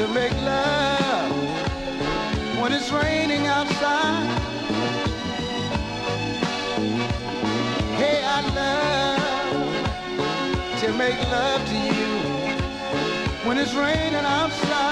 to make love when it's raining outside. Hey, I love to make love to you when it's raining outside.